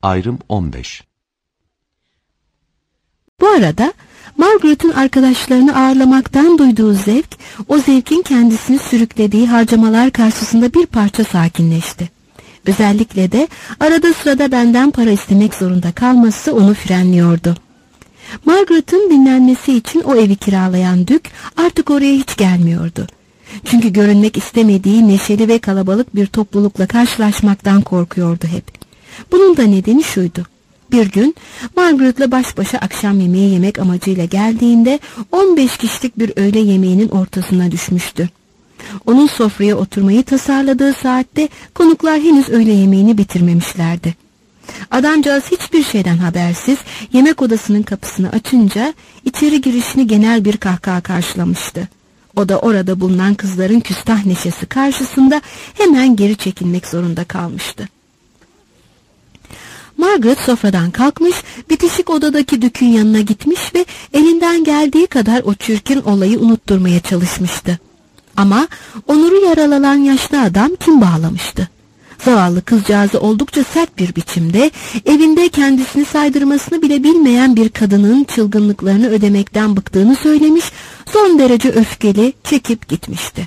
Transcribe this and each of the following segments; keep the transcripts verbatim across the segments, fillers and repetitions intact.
Ayrım on beş. Bu arada Margaret'ın arkadaşlarını ağırlamaktan duyduğu zevk, o zevkin kendisini sürüklediği harcamalar karşısında bir parça sakinleşti. Özellikle de arada sırada benden para istemek zorunda kalması onu frenliyordu. Margaret'ın dinlenmesi için o evi kiralayan Dük artık oraya hiç gelmiyordu. Çünkü görünmek istemediği neşeli ve kalabalık bir toplulukla karşılaşmaktan korkuyordu hep. Bunun da nedeni şuydu. Bir gün Margaret'la baş başa akşam yemeği yemek amacıyla geldiğinde on beş kişilik bir öğle yemeğinin ortasına düşmüştü. Onun sofraya oturmayı tasarladığı saatte konuklar henüz öğle yemeğini bitirmemişlerdi. Adamcağız hiçbir şeyden habersiz yemek odasının kapısını açınca içeri girişini genel bir kahkaha karşılamıştı. O da orada bulunan kızların küstah neşesi karşısında hemen geri çekilmek zorunda kalmıştı. Margaret sofradan kalkmış, bitişik odadaki Dük'ün yanına gitmiş ve elinden geldiği kadar o çirkin olayı unutturmaya çalışmıştı. Ama onuru yaralanan yaşlı adam kim bağlamıştı? Zavallı kızcağızı oldukça sert bir biçimde, evinde kendisini saydırmasını bile bilmeyen bir kadının çılgınlıklarını ödemekten bıktığını söylemiş, son derece öfkeli çekip gitmişti.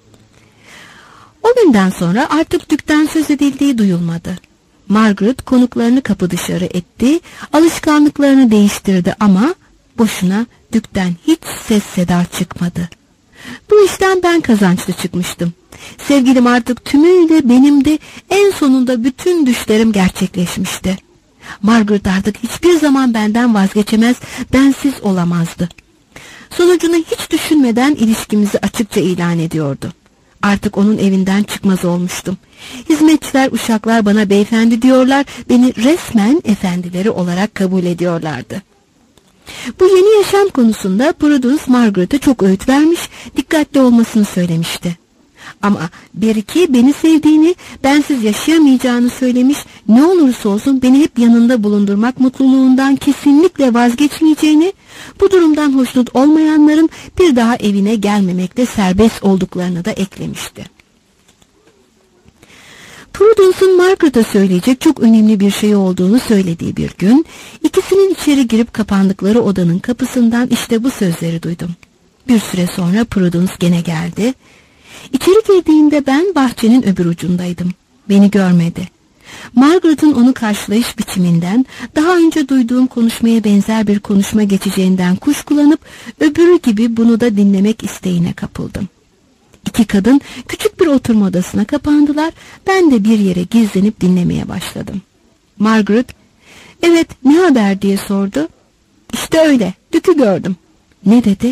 O günden sonra artık Dük'ten söz edildiği duyulmadı. Margaret konuklarını kapı dışarı etti, alışkanlıklarını değiştirdi ama boşuna Dük'ten hiç ses seda çıkmadı. Bu işten ben kazançlı çıkmıştım. Sevgilim artık tümüyle benimdi, en sonunda bütün düşlerim gerçekleşmişti. Margaret artık hiçbir zaman benden vazgeçemez, bensiz olamazdı. Sonucunu hiç düşünmeden ilişkimizi açıkça ilan ediyordu. Artık onun evinden çıkmaz olmuştum. Hizmetçiler, uşaklar bana beyefendi diyorlar, beni resmen efendileri olarak kabul ediyorlardı. Bu yeni yaşam konusunda Prudence Margaret'e çok öğüt vermiş, dikkatli olmasını söylemişti. Ama Beriki beni sevdiğini, bensiz yaşayamayacağını söylemiş, ne olursa olsun beni hep yanında bulundurmak mutluluğundan kesinlikle vazgeçmeyeceğini, bu durumdan hoşnut olmayanların bir daha evine gelmemekte serbest olduklarını da eklemişti. Prudence'ın Margaret'a söyleyecek çok önemli bir şey olduğunu söylediği bir gün, ikisinin içeri girip kapandıkları odanın kapısından işte bu sözleri duydum. Bir süre sonra Prudence gene geldi. İçeri girdiğinde ben bahçenin öbür ucundaydım. Beni görmedi. Margaret'ın onu karşılayış biçiminden, daha önce duyduğum konuşmaya benzer bir konuşma geçeceğinden kuşkulanıp, öbürü gibi bunu da dinlemek isteğine kapıldım. İki kadın küçük bir oturma odasına kapandılar, ben de bir yere gizlenip dinlemeye başladım. Margaret, "Evet, ne haber?" diye sordu. "İşte öyle, Dük'ü gördüm." "Ne dedi?"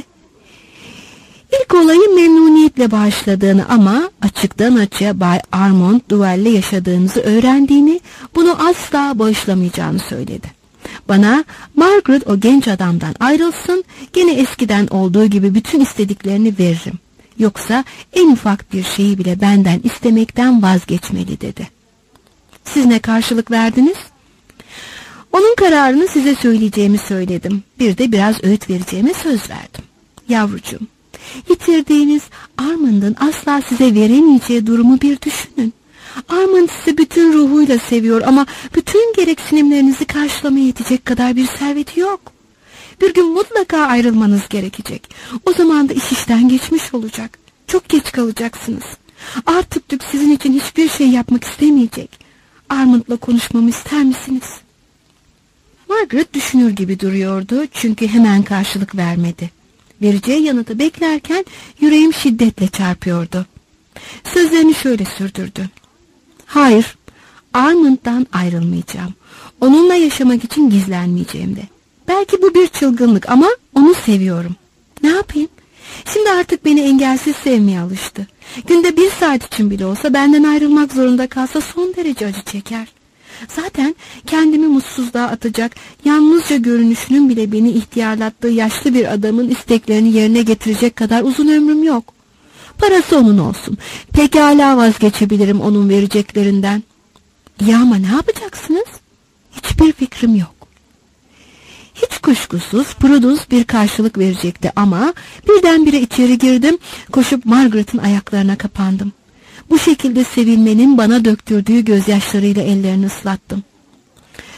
İlk olayı memnuniyetle bağışladığını ama açıktan açığa Bay Armand Duval'le yaşadığınızı öğrendiğini, bunu asla bağışlamayacağını söyledi. Bana Margaret o genç adamdan ayrılsın, gene eskiden olduğu gibi bütün istediklerini veririm. Yoksa en ufak bir şeyi bile benden istemekten vazgeçmeli dedi. "Siz ne karşılık verdiniz?" "Onun kararını size söyleyeceğimi söyledim. Bir de biraz öğüt vereceğime söz verdim." "Yavrucuğum, yitirdiğiniz Armand'ın asla size veremeyeceği durumu bir düşünün. Armand sizi bütün ruhuyla seviyor ama bütün gereksinimlerinizi karşılamaya yetecek kadar bir serveti yok. Bir gün mutlaka ayrılmanız gerekecek. O zaman da iş işten geçmiş olacak. Çok geç kalacaksınız. Artık Dük sizin için hiçbir şey yapmak istemeyecek. Armand'la konuşmamı ister misiniz?" Margaret düşünür gibi duruyordu çünkü hemen karşılık vermedi. Vereceği yanıtı beklerken yüreğim şiddetle çarpıyordu. Sözlerini şöyle sürdürdü. "Hayır, Armand'dan ayrılmayacağım. Onunla yaşamak için gizlenmeyeceğim de. Belki bu bir çılgınlık ama onu seviyorum. Ne yapayım? Şimdi artık beni engelsiz sevmeye alıştı. Günde bir saat için bile olsa benden ayrılmak zorunda kalsa son derece acı çeker. Zaten kendimi mutsuzluğa atacak, yalnızca görünüşünün bile beni ihtiyarlattığı yaşlı bir adamın isteklerini yerine getirecek kadar uzun ömrüm yok. Parası onun olsun. Pekala vazgeçebilirim onun vereceklerinden. Ya ama ne yapacaksınız? Hiçbir fikrim yok." Hiç kuşkusuz Prudence bir karşılık verecekti ama birdenbire içeri girdim, koşup Margaret'ın ayaklarına kapandım. Bu şekilde sevilmenin bana döktürdüğü gözyaşlarıyla ellerini ıslattım.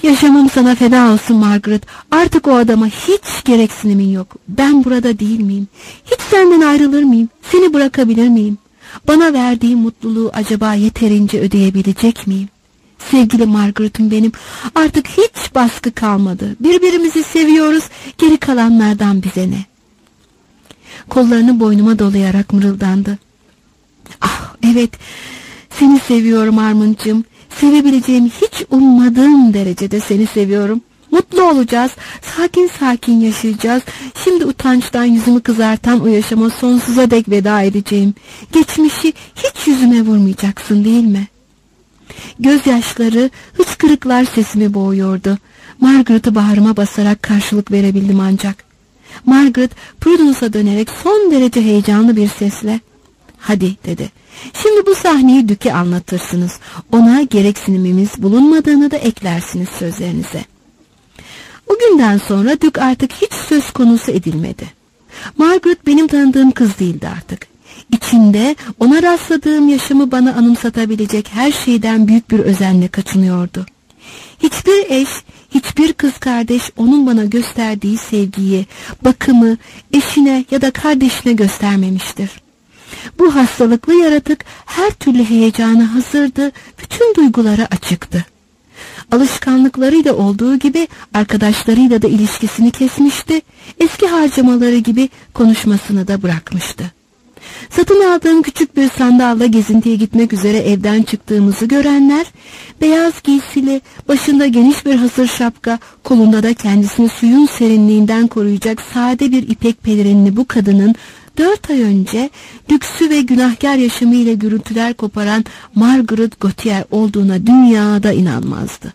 Yaşamım sana feda olsun Margaret. Artık o adama hiç gereksinimin yok. Ben burada değil miyim? Hiç senden ayrılır mıyım? Seni bırakabilir miyim? Bana verdiğin mutluluğu acaba yeterince ödeyebilecek miyim? Sevgili Margaret'ım benim, artık hiç baskı kalmadı. Birbirimizi seviyoruz, geri kalanlardan bize ne? Kollarını boynuma dolayarak mırıldandı. Ah evet, seni seviyorum Armand'cığım. Sevebileceğim hiç ummadığım derecede seni seviyorum. Mutlu olacağız, sakin sakin yaşayacağız. Şimdi utançtan yüzümü kızartan o yaşama sonsuza dek veda edeceğim. Geçmişi hiç yüzüme vurmayacaksın değil mi? Gözyaşları, hıçkırıklar sesimi boğuyordu. Margaret'ı bağrıma basarak karşılık verebildim ancak. Margaret, Prudence'a dönerek son derece heyecanlı bir sesle, "Hadi," dedi. "Şimdi bu sahneyi Duke'e anlatırsınız. Ona gereksinimimiz bulunmadığını da eklersiniz sözlerinize." O günden sonra Duke artık hiç söz konusu edilmedi. Margaret benim tanıdığım kız değildi artık. İçinde ona rastladığım yaşamı bana anımsatabilecek her şeyden büyük bir özenle kaçınıyordu. Hiçbir eş, hiçbir kız kardeş onun bana gösterdiği sevgiyi, bakımı eşine ya da kardeşine göstermemiştir. Bu hastalıklı yaratık her türlü heyecana hazırdı, bütün duygulara açıktı. Alışkanlıklarıyla olduğu gibi arkadaşlarıyla da ilişkisini kesmişti, eski harcamaları gibi konuşmasını da bırakmıştı. Satın aldığım küçük bir sandalla gezintiye gitmek üzere evden çıktığımızı görenler, beyaz giysili, başında geniş bir hasır şapka, kolunda da kendisini suyun serinliğinden koruyacak sade bir ipek pelerinli bu kadının dört ay önce lüksü ve günahkar yaşamıyla gürültüler koparan Margaret Gautier olduğuna dünyada inanmazdı.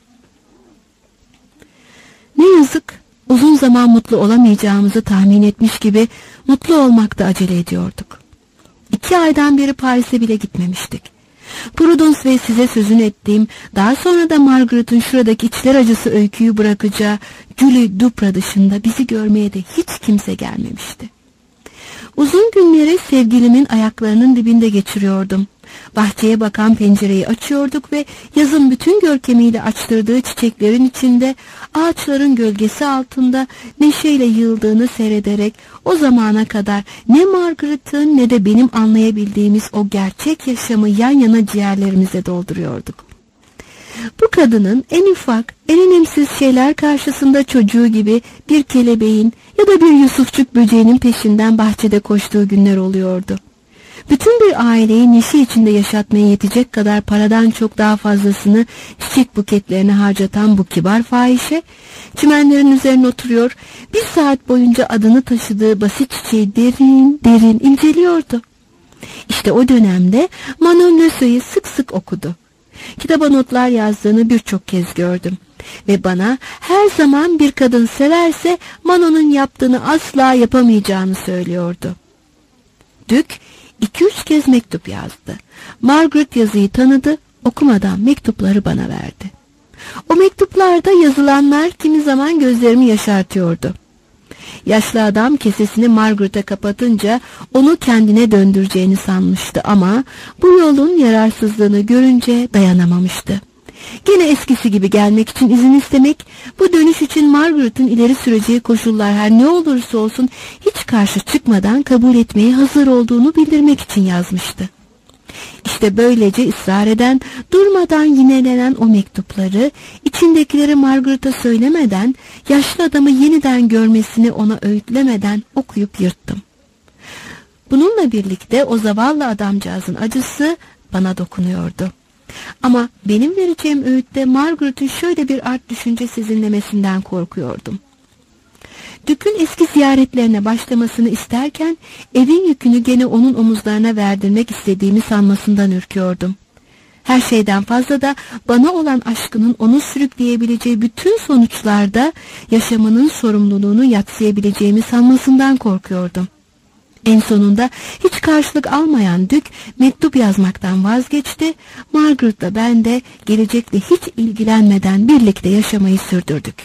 Ne yazık, uzun zaman mutlu olamayacağımızı tahmin etmiş gibi mutlu olmakta acele ediyorduk. İki aydan beri Paris'e bile gitmemiştik. Prudence ve size sözünü ettiğim, daha sonra da Margaret'ın şuradaki içler acısı öyküyü bırakacağı Julie Duprat dışında bizi görmeye de hiç kimse gelmemişti. Uzun günleri sevgilimin ayaklarının dibinde geçiriyordum. Bahçeye bakan pencereyi açıyorduk ve yazın bütün görkemiyle açtırdığı çiçeklerin içinde, ağaçların gölgesi altında neşeyle yığıldığını seyrederek o zamana kadar ne Margaret'ın ne de benim anlayabildiğimiz o gerçek yaşamı yan yana ciğerlerimize dolduruyorduk. Bu kadının en ufak, en önemsiz şeyler karşısında çocuğu gibi bir kelebeğin ya da bir yusufçuk böceğinin peşinden bahçede koştuğu günler oluyordu. Bütün bir aileyi neşe içinde yaşatmaya yetecek kadar paradan çok daha fazlasını çiçek buketlerine harcatan bu kibar fahişe, çimenlerin üzerine oturuyor, bir saat boyunca adını taşıdığı basit çiçeği derin derin inceliyordu. İşte o dönemde Manon Lescauts'u sık sık okudu. Kitaba notlar yazdığını birçok kez gördüm. Ve bana her zaman bir kadın severse Manon'un yaptığını asla yapamayacağını söylüyordu. Duke iki üç kez mektup yazdı. Margaret yazıyı tanıdı, okumadan mektupları bana verdi. O mektuplarda yazılanlar kimi zaman gözlerimi yaşartıyordu. Yaşlı adam kesesini Margaret'e kapatınca onu kendine döndüreceğini sanmıştı ama bu yolun yararsızlığını görünce dayanamamıştı. Gene eskisi gibi gelmek için izin istemek, bu dönüş için Margaret'ın ileri süreceği koşullar her ne olursa olsun hiç karşı çıkmadan kabul etmeye hazır olduğunu bildirmek için yazmıştı. İşte böylece ısrar eden, durmadan yinelenen o mektupları, içindekileri Margaret'a söylemeden, yaşlı adamı yeniden görmesini ona öğütlemeden okuyup yırttım. Bununla birlikte o zavallı adamcağızın acısı bana dokunuyordu. Ama benim vereceğim öğütte Margaret'ın şöyle bir art düşünce sezinlemesinden korkuyordum. Duke'ün eski ziyaretlerine başlamasını isterken evin yükünü gene onun omuzlarına verdirmek istediğimi sanmasından ürküyordum. Her şeyden fazla da bana olan aşkının onu sürükleyebileceği bütün sonuçlarda yaşamının sorumluluğunu yadsıyabileceğimi sanmasından korkuyordum. En sonunda hiç karşılık almayan Duke mektup yazmaktan vazgeçti. Margaret'la ben de gelecekle hiç ilgilenmeden birlikte yaşamayı sürdürdük.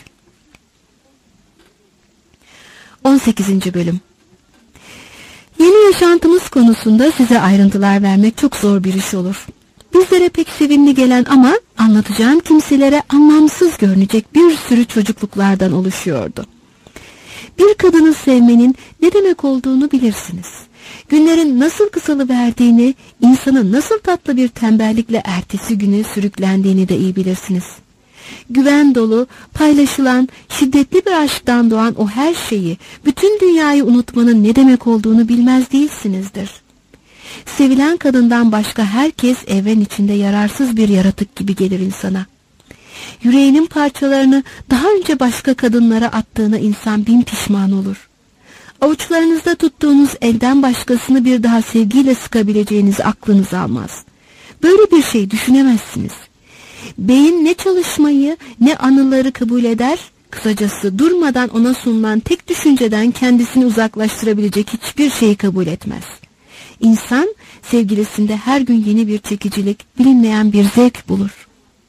on sekizinci Bölüm. Yeni yaşantımız konusunda size ayrıntılar vermek çok zor bir iş olur. Bizlere pek sevimli gelen ama anlatacağım kimselere anlamsız görünecek bir sürü çocukluklardan oluşuyordu. Bir kadını sevmenin ne demek olduğunu bilirsiniz. Günlerin nasıl kısalıverdiğini, insanın nasıl tatlı bir tembellikle ertesi güne sürüklendiğini de iyi bilirsiniz. Güven dolu, paylaşılan, şiddetli bir aşktan doğan o her şeyi, bütün dünyayı unutmanın ne demek olduğunu bilmez değilsinizdir. Sevilen kadından başka herkes evren içinde yararsız bir yaratık gibi gelir insana. Yüreğinin parçalarını daha önce başka kadınlara attığına insan bin pişman olur. Avuçlarınızda tuttuğunuz elden başkasını bir daha sevgiyle sıkabileceğinizi aklınız almaz. Böyle bir şey düşünemezsiniz. Beyin ne çalışmayı ne anıları kabul eder, kısacası durmadan ona sunulan tek düşünceden kendisini uzaklaştırabilecek hiçbir şeyi kabul etmez. İnsan sevgilisinde her gün yeni bir çekicilik, bilinmeyen bir zevk bulur.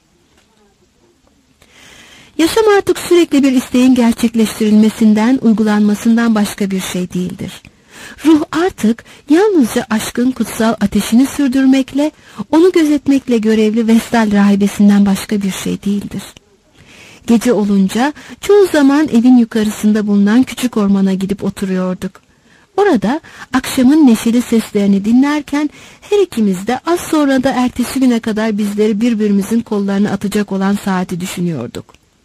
Yaşam artık sürekli bir isteğin gerçekleştirilmesinden, uygulanmasından başka bir şey değildir. Ruh artık yalnızca aşkın kutsal ateşini sürdürmekle, onu gözetmekle görevli Vestal rahibesinden başka bir şey değildir. Gece olunca çoğu zaman evin yukarısında bulunan küçük ormana gidip oturuyorduk. Orada akşamın neşeli seslerini dinlerken her ikimiz de az sonra da ertesi güne kadar bizleri birbirimizin kollarına atacak olan saati düşünüyorduk.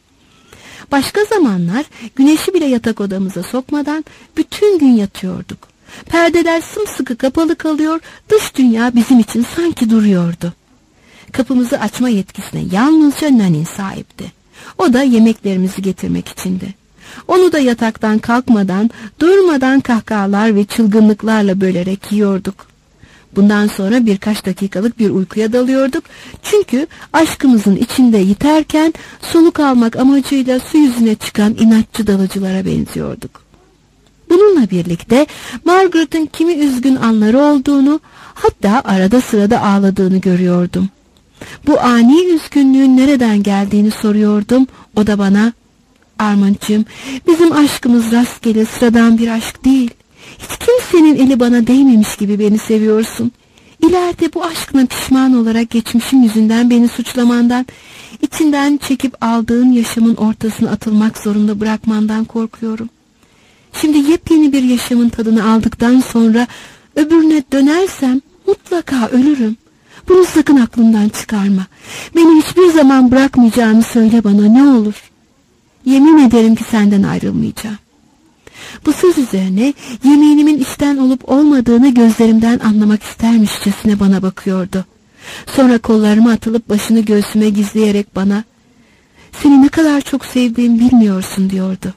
Başka zamanlar güneşi bile yatak odamıza sokmadan bütün gün yatıyorduk. Perdeler sımsıkı kapalı kalıyor, dış dünya bizim için sanki duruyordu. Kapımızı açma yetkisine yalnızca Nanin sahipti. O da yemeklerimizi getirmek içindi. Onu da yataktan kalkmadan, durmadan kahkahalar ve çılgınlıklarla bölerek yiyorduk. Bundan sonra birkaç dakikalık bir uykuya dalıyorduk. Çünkü aşkımızın içinde yiterken soluk almak amacıyla su yüzüne çıkan inatçı dalıcılara benziyorduk. Bununla birlikte Margaret'ın kimi üzgün anları olduğunu, hatta arada sırada ağladığını görüyordum. Bu ani üzgünlüğün nereden geldiğini soruyordum. O da bana, "Armand'cığım, bizim aşkımız rastgele sıradan bir aşk değil. Hiç kimsenin eli bana değmemiş gibi beni seviyorsun. İleride bu aşkına pişman olarak geçmişim yüzünden beni suçlamandan, içinden çekip aldığın yaşamın ortasına atılmak zorunda bırakmandan korkuyorum. Şimdi yepyeni bir yaşamın tadını aldıktan sonra öbürüne dönersem mutlaka ölürüm. Bunu sakın aklımdan çıkarma. Beni hiçbir zaman bırakmayacağını söyle bana, ne olur. Yemin ederim ki senden ayrılmayacağım." Bu söz üzerine yeminimin içten olup olmadığını gözlerimden anlamak istermişçesine bana bakıyordu. Sonra kollarıma atılıp başını göğsüme gizleyerek bana, "Seni ne kadar çok sevdiğimi bilmiyorsun," diyordu.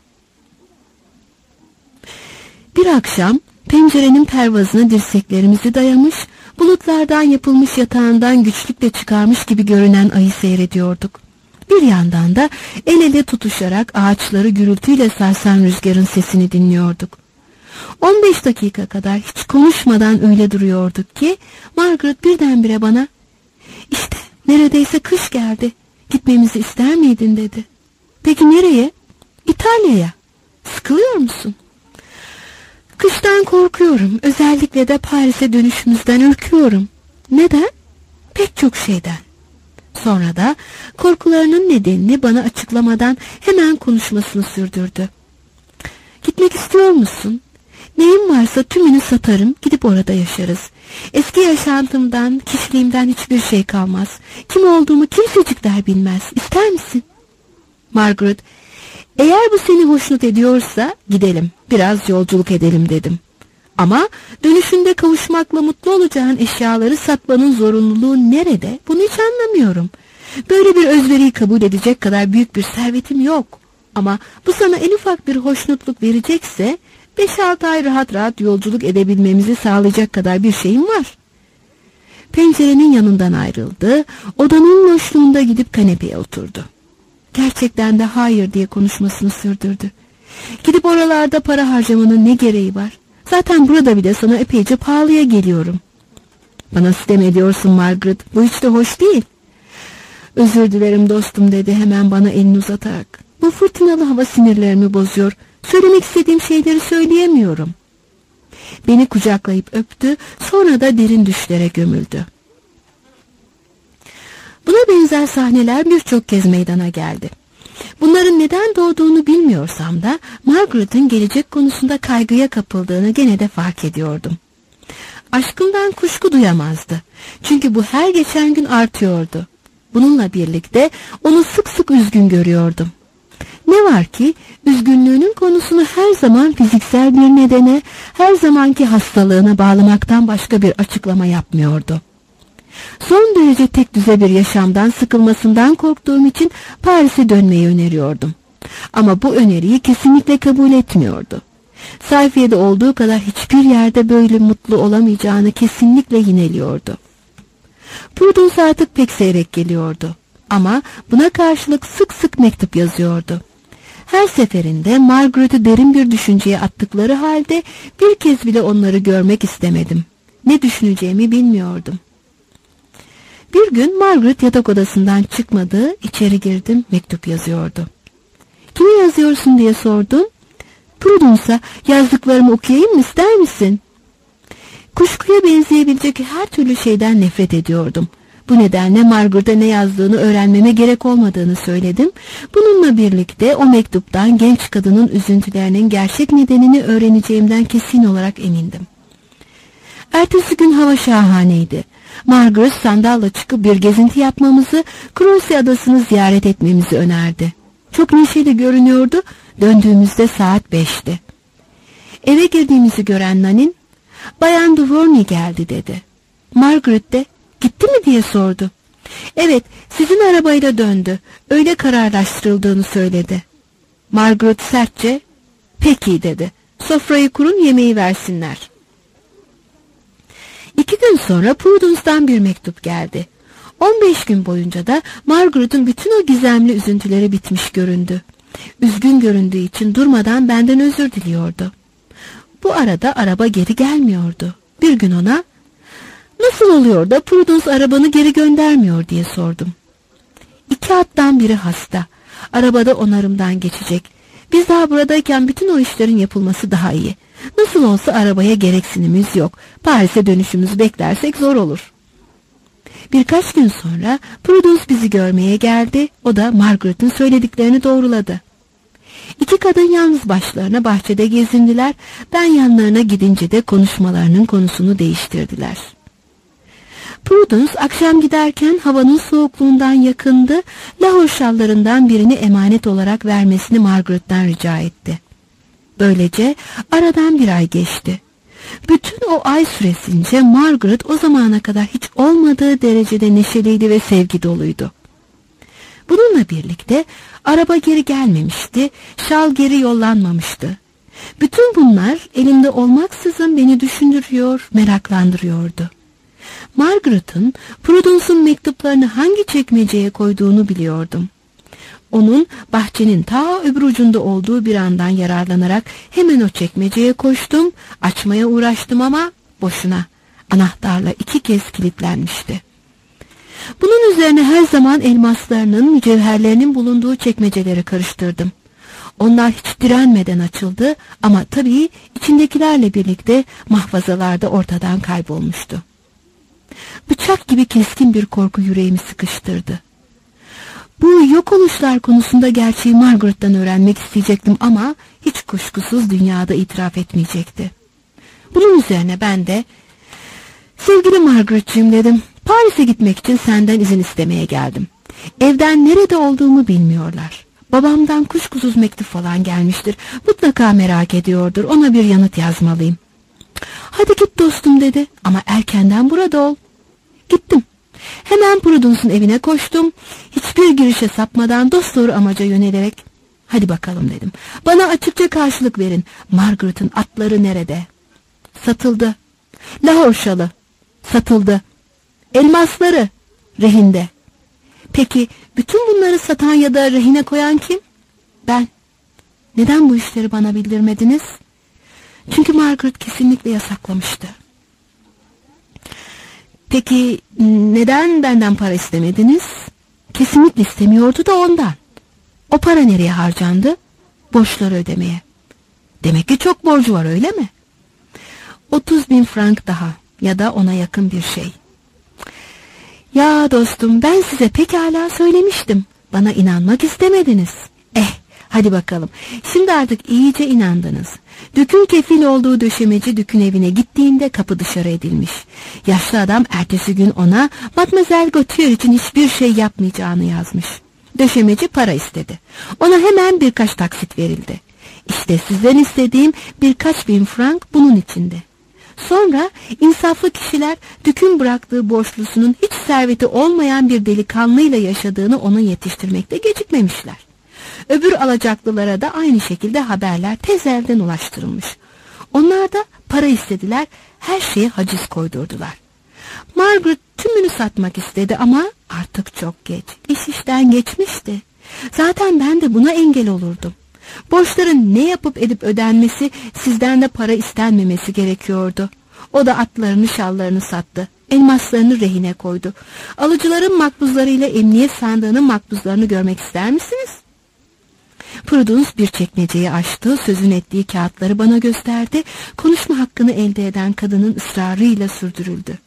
Bir akşam pencerenin pervazına dirseklerimizi dayamış, bulutlardan yapılmış yatağından güçlükle çıkarmış gibi görünen ayı seyrediyorduk. Bir yandan da el ele tutuşarak ağaçları gürültüyle sarsan rüzgarın sesini dinliyorduk. on beş dakika kadar hiç konuşmadan öyle duruyorduk ki Margaret birdenbire bana, "İşte neredeyse kış geldi. Gitmemizi ister miydin?" dedi. "Peki nereye?" "İtalya'ya." "Sıkılıyor musun?" "Kıştan korkuyorum. Özellikle de Paris'e dönüşümüzden ürküyorum." "Neden?" "Pek çok şeyden." Sonra da korkularının nedenini bana açıklamadan hemen konuşmasını sürdürdü. "Gitmek istiyor musun? Neyim varsa tümünü satarım, gidip orada yaşarız. Eski yaşantımdan, kişiliğimden hiçbir şey kalmaz. Kim olduğumu kimsecikler bilmez. İster misin?" "Margaret, eğer bu seni hoşnut ediyorsa gidelim, biraz yolculuk edelim," dedim. "Ama dönüşünde kavuşmakla mutlu olacağın eşyaları satmanın zorunluluğu nerede? Bunu hiç anlamıyorum. Böyle bir özveriyi kabul edecek kadar büyük bir servetim yok. Ama bu sana en ufak bir hoşnutluk verecekse beş altı ay rahat rahat yolculuk edebilmemizi sağlayacak kadar bir şeyim var." Pencerenin yanından ayrıldı, odanın loşluğunda gidip kanepeye oturdu. Gerçekten de hayır diye konuşmasını sürdürdü. "Gidip oralarda para harcamanın ne gereği var? Zaten burada bile sana epeyce pahalıya geliyorum." "Bana sitem ediyorsun Margaret, bu hiç de hoş değil." "Özür dilerim dostum," dedi hemen bana elini uzatarak. "Bu fırtınalı hava sinirlerimi bozuyor. Söylemek istediğim şeyleri söyleyemiyorum." Beni kucaklayıp öptü, sonra da derin düşlere gömüldü. Buna benzer sahneler birçok kez meydana geldi. Bunların neden doğduğunu bilmiyorsam da Margaret'ın gelecek konusunda kaygıya kapıldığını gene de fark ediyordum. Aşkımdan kuşku duyamazdı. Çünkü bu her geçen gün artıyordu. Bununla birlikte onu sık sık üzgün görüyordum. Ne var ki üzgünlüğünün konusunu her zaman fiziksel bir nedene, her zamanki hastalığına bağlamaktan başka bir açıklama yapmıyordu. Son derece tek düze bir yaşamdan sıkılmasından korktuğum için Paris'e dönmeyi öneriyordum. Ama bu öneriyi kesinlikle kabul etmiyordu. Sayfiye'de olduğu kadar hiçbir yerde böyle mutlu olamayacağını kesinlikle yineliyordu. Prudence artık pek seyrek geliyordu. Ama buna karşılık sık sık mektup yazıyordu. Her seferinde Margaret'ı derin bir düşünceye attıkları halde bir kez bile onları görmek istemedim. Ne düşüneceğimi bilmiyordum. Bir gün Margaret yatak odasından çıkmadı, içeri girdim, mektup yazıyordu. "Kime yazıyorsun?" diye sordum. "Prudence'a, yazdıklarımı okuyayım mı, ister misin?" Kuşkuya benzeyebilecek her türlü şeyden nefret ediyordum. Bu nedenle Margaret'a ne yazdığını öğrenmeme gerek olmadığını söyledim. Bununla birlikte o mektuptan genç kadının üzüntülerinin gerçek nedenini öğreneceğimden kesin olarak emindim. Ertesi gün hava şahaneydi. Margaret sandalla çıkıp bir gezinti yapmamızı, Croce adasını ziyaret etmemizi önerdi. Çok neşeli görünüyordu. Döndüğümüzde saat beşti. Eve girdiğimizi gören Nanin, "Bayan Duvorny geldi," dedi. Margaret de, "Gitti mi?" diye sordu. "Evet, sizin arabayla döndü. Öyle kararlaştırıldığını söyledi." Margaret sertçe, "Peki," dedi. "Sofrayı kurun, yemeği versinler." İki gün sonra Prudence'dan bir mektup geldi. On beş gün boyunca da Margaret'ın bütün o gizemli üzüntüleri bitmiş göründü. Üzgün göründüğü için durmadan benden özür diliyordu. Bu arada araba geri gelmiyordu. Bir gün ona, "Nasıl oluyor da Prudence arabanı geri göndermiyor?" diye sordum. "İki attan biri hasta. Arabada onarımdan geçecek. Biz daha buradayken bütün o işlerin yapılması daha iyi. Nasıl olsa arabaya gereksinimiz yok. Paris'e dönüşümüzü beklersek zor olur." Birkaç gün sonra Prudence bizi görmeye geldi. O da Margaret'ın söylediklerini doğruladı. İki kadın yalnız başlarına bahçede gezindiler. Ben yanlarına gidince de konuşmalarının konusunu değiştirdiler. Prudence akşam giderken havanın soğukluğundan yakındı. Lahor şallarından birini emanet olarak vermesini Margaret'ten rica etti. Böylece aradan bir ay geçti. Bütün o ay süresince Margaret o zamana kadar hiç olmadığı derecede neşeliydi ve sevgi doluydu. Bununla birlikte araba geri gelmemişti, şal geri yollanmamıştı. Bütün bunlar elimde olmaksızın beni düşündürüyor, meraklandırıyordu. Margaret'ın Prudence'ın mektuplarını hangi çekmeceye koyduğunu biliyordum. Onun bahçenin ta öbür ucunda olduğu bir andan yararlanarak hemen o çekmeceye koştum, açmaya uğraştım ama boşuna. Anahtarla iki kez kilitlenmişti. Bunun üzerine her zaman elmaslarının, mücevherlerinin bulunduğu çekmeceleri karıştırdım. Onlar hiç direnmeden açıldı ama tabii içindekilerle birlikte mahfazalarda ortadan kaybolmuştu. Bıçak gibi keskin bir korku yüreğimi sıkıştırdı. Bu yok oluşlar konusunda gerçeği Margaret'tan öğrenmek isteyecektim ama hiç kuşkusuz dünyada itiraf etmeyecekti. Bunun üzerine ben de, "Sevgili Margaret'ciğim," dedim, "Paris'e gitmek için senden izin istemeye geldim. Evden nerede olduğumu bilmiyorlar. Babamdan kuşkusuz mektup falan gelmiştir. Mutlaka merak ediyordur. Ona bir yanıt yazmalıyım." "Hadi git dostum," dedi, "ama erkenden burada ol." Gittim. Hemen Prudence'ın evine koştum. Hiçbir girişe sapmadan dosdoğru amaca yönelerek, "Hadi bakalım," dedim. "Bana açıkça karşılık verin. Margaret'ın atları nerede?" "Satıldı." "Lahor şalı?" "Satıldı." "Elmasları?" "Rehinde." "Peki bütün bunları satan ya da rehine koyan kim?" "Ben." "Neden bu işleri bana bildirmediniz?" "Çünkü Margaret kesinlikle yasaklamıştı." "Peki neden benden para istemediniz?" "Kesinlikle istemiyordu da ondan." "O para nereye harcandı?" "Borçları ödemeye." "Demek ki çok borcu var, öyle mi?" "Otuz bin frank daha ya da ona yakın bir şey." Ya dostum, ben size pekala söylemiştim. Bana inanmak istemediniz. Eh, hadi bakalım. Şimdi artık iyice inandınız. Dük'ün kefil olduğu döşemeci Dük'ün evine gittiğinde kapı dışarı edilmiş. Yaşlı adam ertesi gün ona Mademoiselle Gautier için hiçbir şey yapmayacağını yazmış. Döşemeci para istedi. Ona hemen birkaç taksit verildi. İşte sizden istediğim birkaç bin frank bunun içinde. Sonra insaflı kişiler Dük'ün bıraktığı borçlusunun hiç serveti olmayan bir delikanlıyla yaşadığını ona yetiştirmekte gecikmemişler. Öbür alacaklılara da aynı şekilde haberler tez elden ulaştırılmış. Onlar da para istediler, her şeye haciz koydurdular. Margaret tümünü satmak istedi ama artık çok geç. İş işten geçmişti. Zaten ben de buna engel olurdum. Borçların ne yapıp edip ödenmesi, sizden de para istenmemesi gerekiyordu. O da atlarını, şallarını sattı. Elmaslarını rehine koydu. Alıcıların makbuzlarıyla emniyet sandığının makbuzlarını görmek ister misiniz? Prudence bir çekmeceyi açtı, sözün ettiği kağıtları bana gösterdi. Konuşma hakkını elde eden kadının ısrarıyla sürdürüldü.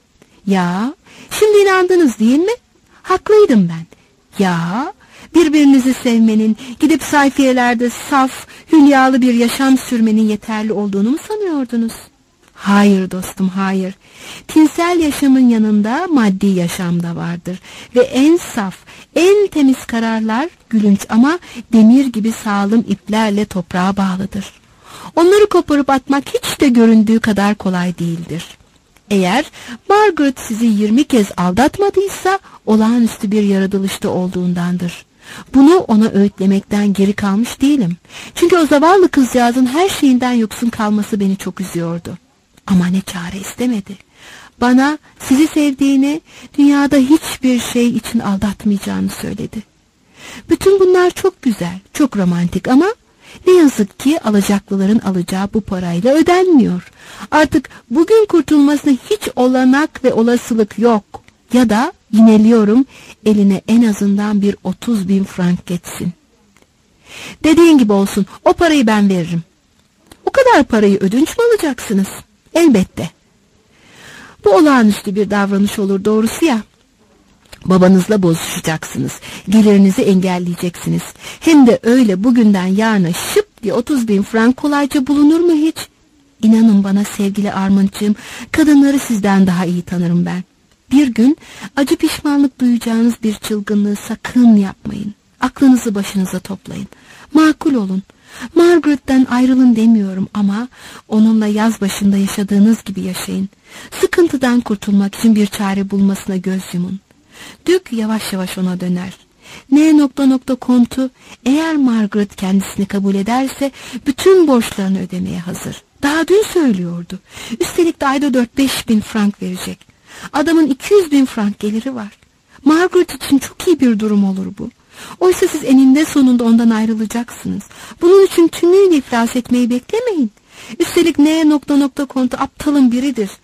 Ya, şimdi inandınız değil mi? Haklıydım ben. Ya, birbirinizi sevmenin, gidip sayfiyelerde saf, hülyalı bir yaşam sürmenin yeterli olduğunu mu sanıyordunuz? Hayır dostum, hayır. Tinsel yaşamın yanında maddi yaşam da vardır. Ve en saf, en temiz kararlar gülünç ama demir gibi sağlam iplerle toprağa bağlıdır. Onları koparıp atmak hiç de göründüğü kadar kolay değildir. Eğer Margaret sizi yirmi kez aldatmadıysa olağanüstü bir yaratılışta olduğundandır. Bunu ona öğütlemekten geri kalmış değilim. Çünkü o zavallı kızcağızın her şeyinden yoksun kalması beni çok üzüyordu. Ama ne çare istemedi. Bana sizi sevdiğini, dünyada hiçbir şey için aldatmayacağını söyledi. Bütün bunlar çok güzel, çok romantik ama ne yazık ki alacaklıların alacağı bu parayla ödenmiyor. Artık bugün kurtulmasına hiç olanak ve olasılık yok. Ya da yineliyorum, eline en azından bir otuz bin frank geçsin. Dediğin gibi olsun, o parayı ben veririm. O kadar parayı ödünç mü alacaksınız? Elbette. Bu olağanüstü bir davranış olur doğrusu ya. Babanızla bozuşacaksınız. Gelirinizi engelleyeceksiniz. Hem de öyle bugünden yarına şıp diye otuz bin frank kolayca bulunur mu hiç? İnanın bana sevgili Armand'cığım, kadınları sizden daha iyi tanırım ben. Bir gün acı pişmanlık duyacağınız bir çılgınlığı sakın yapmayın. Aklınızı başınıza toplayın. Makul olun. Margaret'ten ayrılın demiyorum ama onunla yaz başında yaşadığınız gibi yaşayın. Sıkıntıdan kurtulmak için bir çare bulmasına göz yumun. Dük yavaş yavaş ona döner. N nokta nokta kontu eğer Margaret kendisini kabul ederse bütün borçlarını ödemeye hazır. Daha dün söylüyordu. Üstelik de ayda dört beş bin frank verecek. Adamın iki yüz bin frank geliri var. Margaret için çok iyi bir durum olur bu. Oysa siz eninde sonunda ondan ayrılacaksınız. Bunun için tümüyle iflas etmeyi beklemeyin. Üstelik N nokta nokta kontu aptalın biridir.